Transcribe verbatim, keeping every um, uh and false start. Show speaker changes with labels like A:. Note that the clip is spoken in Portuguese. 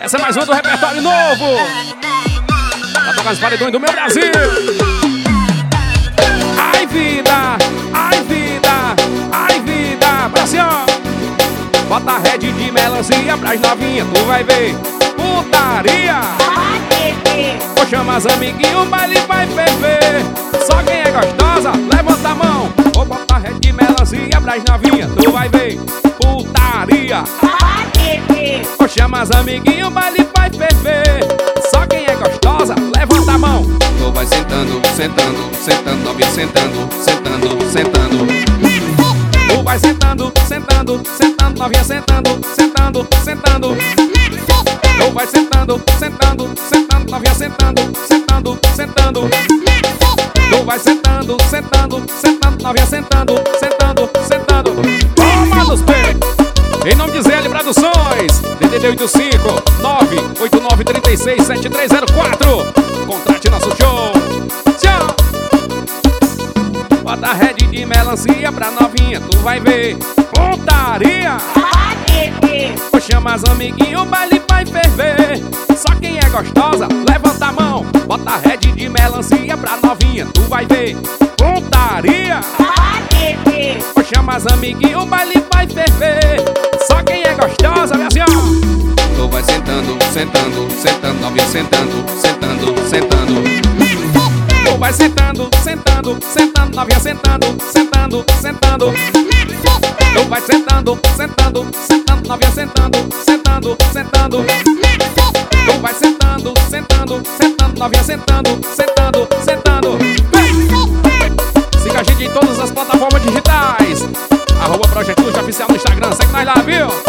A: Essa é mais uma do repertório novo. Tá tocando os paredões do meu Brasil. Ai vida, ai vida, ai vida. Pra cima. Bota a rede de melancia pras novinhas, tu vai ver. Putaria. Vou chamar as amiguinhos, o baile vai ferver. Só quem é gostosa, levanta a mão. Vou botar a rede de melancia pras novinhas, tu vai ver. Putaria. Vou chamar as amiguinhos, o baile vai ferver. Só quem é gostosa, levanta a mão.
B: Tu vai sentando, sentando, sentando, novinha sentando, sentando, sentando.
A: Tu vai sentando, sentando, sentando, novinha sentando, sentando, sentando. Tu vai sentando, sentando, sentando, novinha sentando, sentando, sentando. Tu vai sentando, sentando, sentando, novinha sentando, sentando, sentando. Toma nos peitos. Em nome de Zé L Produções, D D D oito cinco nove oito nove três seis sete três zero quatro. Contrate nosso show. Tchau. Bota a rede de melancia pra novinha, tu vai ver. Putaria. Vou chamar as amiguinhos, o baile vai ferver. Só quem é gostosa, levanta a mão. Bota a rede de melancia pra novinha, tu vai ver. Putaria. Vou chamar as amiguinhos, o baile vai ferver. Só quem é gostosa, minha senhora.
B: Tu vai sentando, sentando, sentando, novinha sentando, sentando, sentando.
A: Tu vai sentando, sentando, sentando, novinha sentando, sentando, sentando. Tu vai sentando, sentando, sentando, novinha sentando, sentando, sentando. Tu vai sentando, sentando, sentando, novinha sentando, sentando, sentando. Siga a gente em todas as plataformas digitais. Arroba Projeto Luxo Oficial no Instagram, segue nós lá, viu?